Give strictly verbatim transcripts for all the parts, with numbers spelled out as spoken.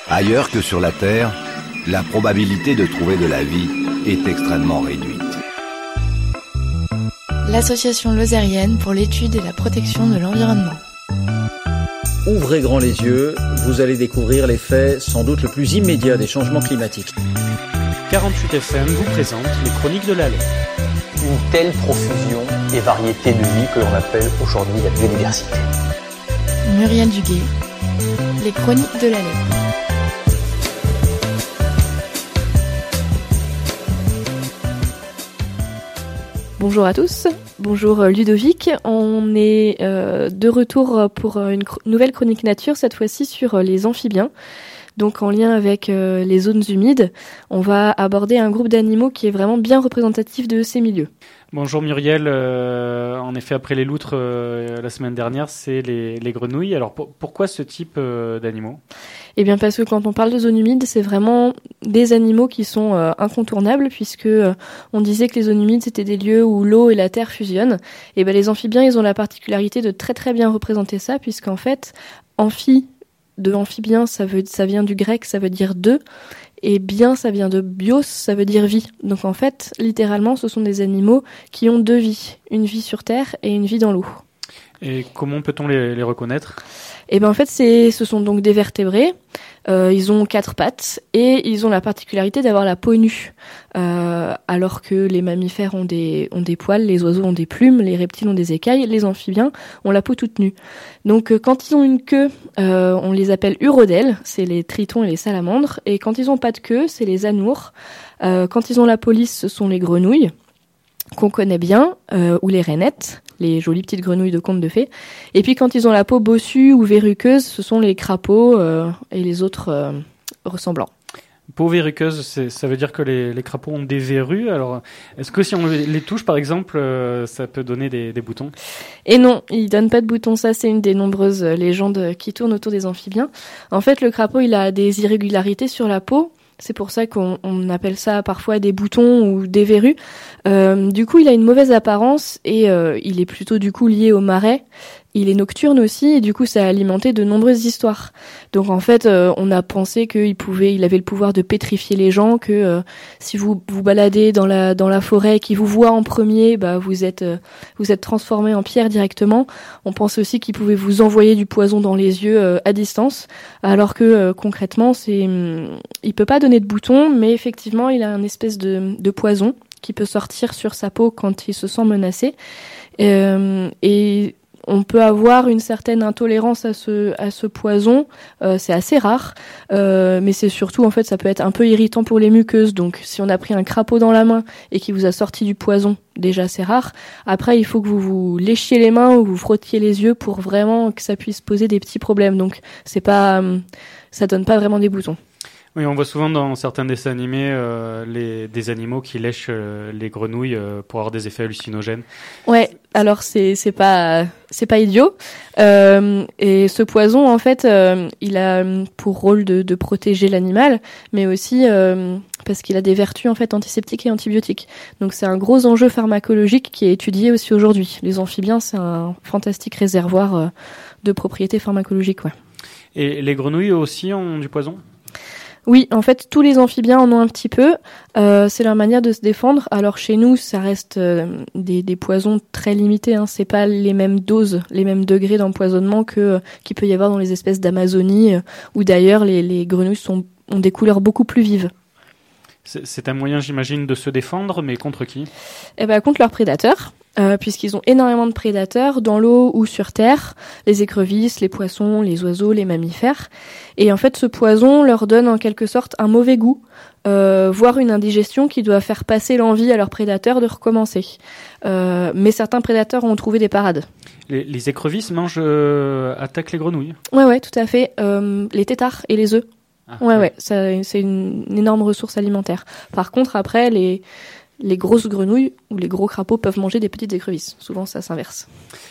Ailleurs que sur la Terre, la probabilité de trouver de la vie est extrêmement réduite. L'Association lozérienne pour l'étude et la protection de l'environnement. Ouvrez grand les yeux, vous allez découvrir l'effet sans doute le plus immédiat des changements climatiques. quarante-huit F M vous présente les Chroniques de la Laine. Une telle profusion et variété de vie que l'on appelle aujourd'hui la biodiversité. Muriel Duguay, les Chroniques de la Laine. Bonjour à tous, bonjour Ludovic, on est euh, de retour pour une cr- nouvelle chronique nature, cette fois-ci sur les amphibiens. Donc en lien avec euh, les zones humides, on va aborder un groupe d'animaux qui est vraiment bien représentatif de ces milieux. Bonjour Muriel, euh, en effet après les loutres euh, la semaine dernière, c'est les, les grenouilles. Alors pour, pourquoi ce type euh, d'animaux ? Eh bien parce que quand on parle de zones humides, c'est vraiment des animaux qui sont euh, incontournables puisque euh, on disait que les zones humides c'était des lieux où l'eau et la terre fusionnent. Et ben les amphibiens, ils ont la particularité de très très bien représenter ça puisqu'en fait, amphi de amphibien, ça veut ça vient du grec, ça veut dire deux. Et bien, ça vient de bios, ça veut dire vie. Donc en fait, littéralement, ce sont des animaux qui ont deux vies. Une vie sur terre et une vie dans l'eau. Et comment peut-on les, les reconnaître ? Eh ben en fait, c'est, ce sont donc des vertébrés. Euh, ils ont quatre pattes et ils ont la particularité d'avoir la peau nue. Euh, alors que les mammifères ont des, ont des poils, les oiseaux ont des plumes, les reptiles ont des écailles, les amphibiens ont la peau toute nue. Donc euh, quand ils ont une queue, euh, on les appelle urodèles, c'est les tritons et les salamandres. Et quand ils ont pas de queue, c'est les anours. Euh, quand ils ont la peau lisse, ce sont les grenouilles, qu'on connaît bien, euh, ou les rainettes, les jolies petites grenouilles de contes de fées. Et puis quand ils ont la peau bossue ou verruqueuse, ce sont les crapauds euh, et les autres euh, ressemblants. Peau verruqueuse, c'est, ça veut dire que les, les crapauds ont des verrues. Alors, est-ce que si on les, les touche, par exemple, euh, ça peut donner des, des boutons ? Et non, ils donnent pas de boutons. Ça, c'est une des nombreuses légendes qui tournent autour des amphibiens. En fait, le crapaud, il a des irrégularités sur la peau. C'est pour ça qu'on on appelle ça parfois des boutons ou des verrues. Euh, du coup, il a une mauvaise apparence et euh, il est plutôt du coup lié au marais. Il est nocturne aussi et du coup, ça a alimenté de nombreuses histoires. Donc en fait, euh, on a pensé qu'il pouvait, il avait le pouvoir de pétrifier les gens, que euh, si vous vous baladez dans la dans la forêt et qu'il vous voit en premier, bah vous êtes euh, vous êtes transformé en pierre directement. On pense aussi qu'il pouvait vous envoyer du poison dans les yeux euh, à distance, alors que euh, concrètement, c'est hum, il peut pas donner de boutons, mais effectivement, il a une espèce de de poison qui peut sortir sur sa peau quand il se sent menacé. Euh, et on peut avoir une certaine intolérance à ce à ce poison, euh, c'est assez rare, euh, mais c'est surtout en fait ça peut être un peu irritant pour les muqueuses. Donc si on a pris un crapaud dans la main et qu'il vous a sorti du poison, déjà c'est rare. Après il faut que vous vous léchiez les mains ou vous frottiez les yeux pour vraiment que ça puisse poser des petits problèmes. Donc c'est pas ça donne pas vraiment des boutons. Oui, on voit souvent dans certains dessins animés euh, les, des animaux qui lèchent euh, les grenouilles euh, pour avoir des effets hallucinogènes. Ouais, alors c'est c'est pas c'est pas idiot. Euh, et ce poison en fait, euh, il a pour rôle de, de protéger l'animal, mais aussi euh, parce qu'il a des vertus en fait antiseptiques et antibiotiques. Donc c'est un gros enjeu pharmacologique qui est étudié aussi aujourd'hui. Les amphibiens, c'est un fantastique réservoir euh, de propriétés pharmacologiques, ouais. Et les grenouilles aussi ont du poison ? Oui, en fait, tous les amphibiens en ont un petit peu. Euh, c'est leur manière de se défendre. Alors chez nous, ça reste euh, des, des poisons très limités. Hein. C'est pas les mêmes doses, les mêmes degrés d'empoisonnement que euh, qu'il peut y avoir dans les espèces d'Amazonie, euh, où d'ailleurs les, les grenouilles sont, ont des couleurs beaucoup plus vives. C'est, c'est un moyen, j'imagine, de se défendre, mais contre qui ? Eh ben, contre leurs prédateurs. Euh, puisqu'ils ont énormément de prédateurs dans l'eau ou sur terre, les écrevisses, les poissons, les oiseaux, les mammifères. Et en fait, ce poison leur donne en quelque sorte un mauvais goût, euh, voire une indigestion qui doit faire passer l'envie à leurs prédateurs de recommencer. Euh, mais certains prédateurs ont trouvé des parades. Les, les écrevisses mangent, euh, attaquent les grenouilles ? Ouais, ouais, tout à fait. Euh, les têtards et les œufs. Ah, ouais, ouais, ouais ça, c'est une, une énorme ressource alimentaire. Par contre, après, les... les grosses grenouilles ou les gros crapauds peuvent manger des petites écrevisses. Souvent, ça s'inverse.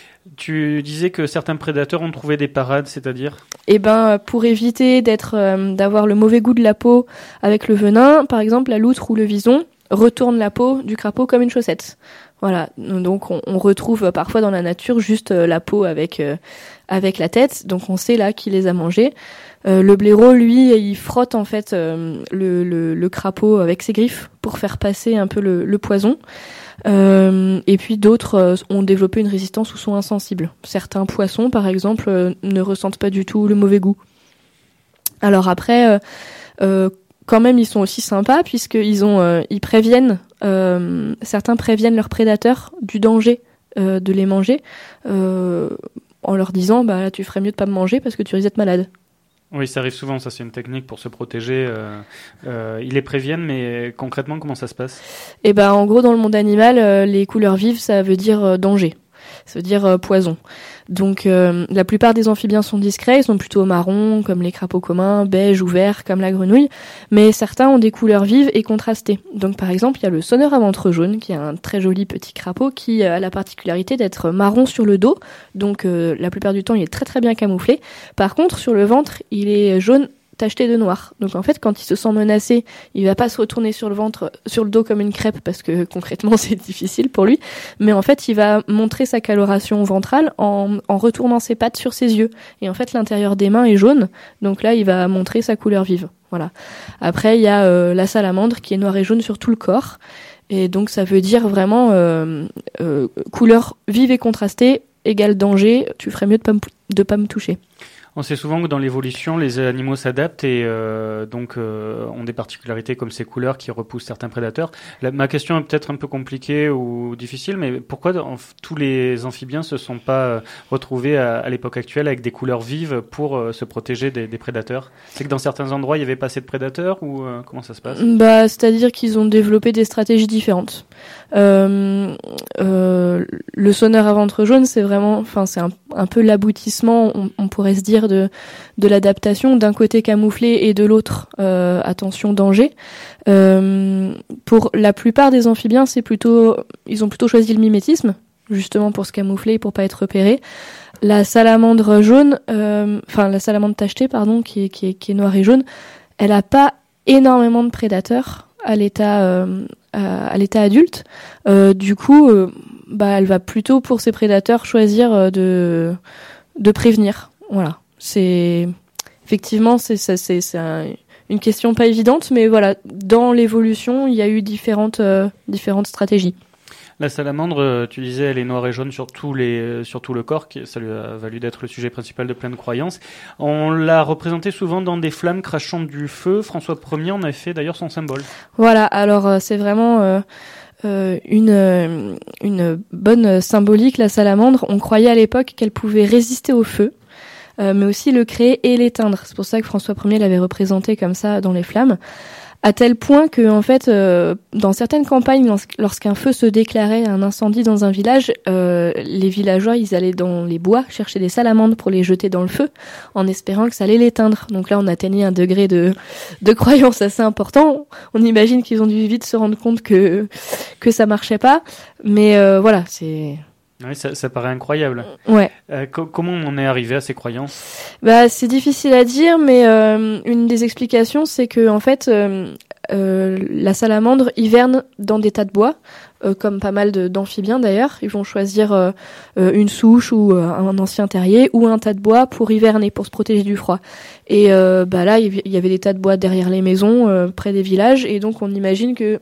Tu disais que certains prédateurs ont trouvé des parades, c'est-à-dire ? Eh ben, pour éviter d'être, euh, d'avoir le mauvais goût de la peau avec le venin, par exemple, la loutre ou le vison retourne la peau du crapaud comme une chaussette. Voilà, donc on, on retrouve parfois dans la nature juste euh, la peau avec euh, avec la tête, donc on sait là qui les a mangés. Euh, le blaireau, lui, il frotte en fait euh, le, le, le crapaud avec ses griffes pour faire passer un peu le, le poison. Euh, et puis d'autres euh, ont développé une résistance ou sont insensibles. Certains poissons, par exemple, euh, ne ressentent pas du tout le mauvais goût. Alors après, euh, euh, quand même, ils sont aussi sympas puisqu'ils ont, euh, ils préviennent, euh, certains préviennent leurs prédateurs du danger euh, de les manger euh, en leur disant, bah tu ferais mieux de pas me manger parce que tu risques d'être malade. Oui, ça arrive souvent, ça c'est une technique pour se protéger. Euh, euh, ils les préviennent, mais concrètement, comment ça se passe ? Et ben, en gros, dans le monde animal, euh, les couleurs vives, ça veut dire euh, danger, ça veut dire euh, poison. Donc, euh, la plupart des amphibiens sont discrets, ils sont plutôt marrons, comme les crapauds communs, beige ou vert, comme la grenouille, mais certains ont des couleurs vives et contrastées. Donc, par exemple, il y a le sonneur à ventre jaune, qui est un très joli petit crapaud, qui a la particularité d'être marron sur le dos, donc euh, la plupart du temps, il est très très bien camouflé. Par contre, sur le ventre, il est jaune tacheté de noir. Donc en fait, quand il se sent menacé, il va pas se retourner sur le ventre, sur le dos comme une crêpe parce que concrètement c'est difficile pour lui. Mais en fait, il va montrer sa coloration ventrale en, en retournant ses pattes sur ses yeux. Et en fait, l'intérieur des mains est jaune. Donc là, il va montrer sa couleur vive. Voilà. Après, il y a euh, la salamandre qui est noire et jaune sur tout le corps. Et donc ça veut dire vraiment euh, euh, couleur vive et contrastée égale danger. Tu ferais mieux de pas me, de pas me toucher. On sait souvent que dans l'évolution, les animaux s'adaptent et euh, donc euh, ont des particularités comme ces couleurs qui repoussent certains prédateurs. La, ma question est peut-être un peu compliquée ou difficile, mais pourquoi en, tous les amphibiens se sont pas euh, retrouvés à, à l'époque actuelle avec des couleurs vives pour euh, se protéger des, des prédateurs ? C'est que dans certains endroits, il y avait pas assez de prédateurs ou euh, comment ça se passe ? Bah, c'est-à-dire qu'ils ont développé des stratégies différentes. Euh, euh, le sonneur à ventre jaune, c'est vraiment, enfin, c'est un, un peu l'aboutissement, on, on pourrait se dire, de, de l'adaptation, d'un côté camouflé et de l'autre, euh, attention, danger. Euh, pour la plupart des amphibiens, c'est plutôt, ils ont plutôt choisi le mimétisme, justement pour se camoufler et pour pas être repérés. La salamandre jaune, euh, enfin, la salamandre tachetée, pardon, qui est, qui est, qui est noire et jaune, elle a pas énormément de prédateurs à l'état, euh, à, à l'état adulte. Euh, du coup, euh, bah, elle va plutôt pour ses prédateurs choisir de, de prévenir. Voilà. C'est effectivement c'est c'est c'est, c'est un, une question pas évidente, mais voilà, dans l'évolution, il y a eu différentes euh, différentes stratégies. La salamandre, tu disais, elle est noire et jaune sur tout les sur tout le corps, qui ça lui a valu d'être le sujet principal de plein de croyances. On l'a représentée souvent dans des flammes crachant du feu. François Ier en avait fait d'ailleurs son symbole. Voilà, alors euh, c'est vraiment euh, euh, une euh, une bonne symbolique, la salamandre. On croyait à l'époque qu'elle pouvait résister au feu. Euh, mais aussi le créer et l'éteindre. C'est pour ça que François Ier l'avait représenté comme ça dans les flammes, à tel point que, en fait, euh, dans certaines campagnes, lorsqu'un feu se déclarait, un incendie dans un village, euh, les villageois, ils allaient dans les bois chercher des salamandres pour les jeter dans le feu, en espérant que ça allait l'éteindre. Donc là, on atteignait un degré de, de croyance assez important. On imagine qu'ils ont dû vite se rendre compte que que ça marchait pas, mais euh, voilà, c'est... Oui, ça, ça paraît incroyable. Ouais. Euh, co- comment on en est arrivé à ces croyances ? Bah, c'est difficile à dire, mais euh, une des explications, c'est que en fait, euh, euh, la salamandre hiverne dans des tas de bois, euh, comme pas mal de, d'amphibiens d'ailleurs. Ils vont choisir euh, euh, une souche ou euh, un ancien terrier ou un tas de bois pour hiverner, pour se protéger du froid. Et euh, bah là, il y avait des tas de bois derrière les maisons, euh, près des villages, et donc on imagine que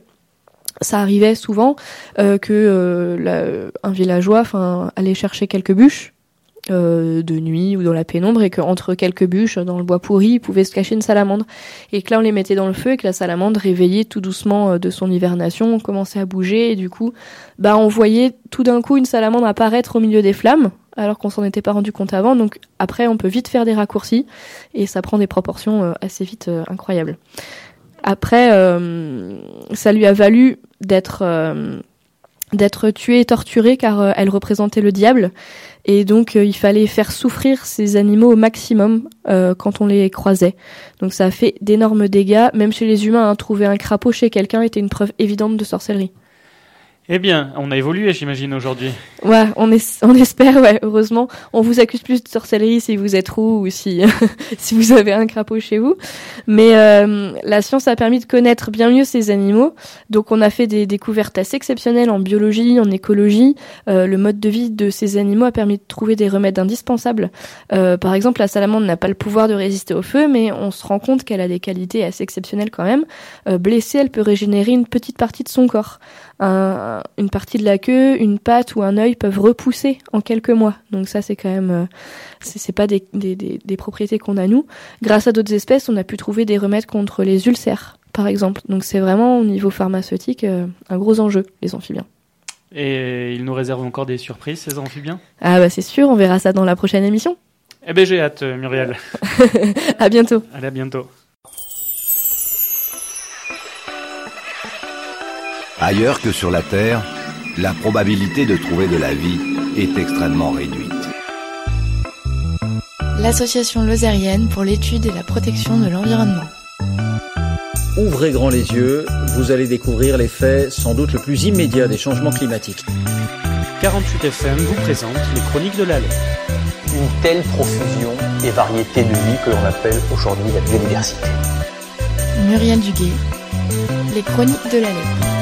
ça arrivait souvent euh, que euh, la, un villageois, enfin, allait chercher quelques bûches euh, de nuit ou dans la pénombre, et qu'entre quelques bûches dans le bois pourri, il pouvait se cacher une salamandre, et que là on les mettait dans le feu et que la salamandre, réveillée tout doucement euh, de son hivernation, commençait à bouger, et du coup, bah on voyait tout d'un coup une salamandre apparaître au milieu des flammes, alors qu'on s'en était pas rendu compte avant. Donc après, on peut vite faire des raccourcis et ça prend des proportions euh, assez vite euh, incroyables. Après, euh, ça lui a valu d'être euh, d'être tuée et torturée, car euh, elle représentait le diable, et donc euh, il fallait faire souffrir ces animaux au maximum euh, quand on les croisait. Donc ça a fait d'énormes dégâts, même chez les humains. Hein, trouver un crapaud chez quelqu'un était une preuve évidente de sorcellerie. Eh bien, on a évolué, j'imagine, aujourd'hui. Ouais, on, es, on espère, ouais, heureusement. On vous accuse plus de sorcellerie si vous êtes roux ou si, si vous avez un crapaud chez vous. Mais euh, la science a permis de connaître bien mieux ces animaux. Donc on a fait des découvertes assez exceptionnelles en biologie, en écologie. Euh, le mode de vie de ces animaux a permis de trouver des remèdes indispensables. Euh, par exemple, la salamandre n'a pas le pouvoir de résister au feu, mais on se rend compte qu'elle a des qualités assez exceptionnelles quand même. Euh, blessée, elle peut régénérer une petite partie de son corps. Un, une partie de la queue, une patte ou un œil peuvent repousser en quelques mois. Donc ça, c'est quand même, euh, c'est, c'est pas des, des, des, des propriétés qu'on a nous. Grâce à d'autres espèces, on a pu trouver des remèdes contre les ulcères, par exemple. Donc c'est vraiment au niveau pharmaceutique euh, un gros enjeu, les amphibiens. Et ils nous réservent encore des surprises, ces amphibiens ? Ah bah c'est sûr, on verra ça dans la prochaine émission. Eh ben j'ai hâte, Muriel. À bientôt. Allez, à bientôt. Ailleurs que sur la Terre, la probabilité de trouver de la vie est extrêmement réduite. L'Association lozérienne pour l'étude et la protection de l'environnement. Ouvrez grand les yeux, vous allez découvrir l'effet sans doute le plus immédiat des changements climatiques. quarante-huit F M vous présente les chroniques de l'Allée. Une telle profusion et variété de vie que l'on appelle aujourd'hui la biodiversité. Muriel Duguay, les chroniques de l'Allée.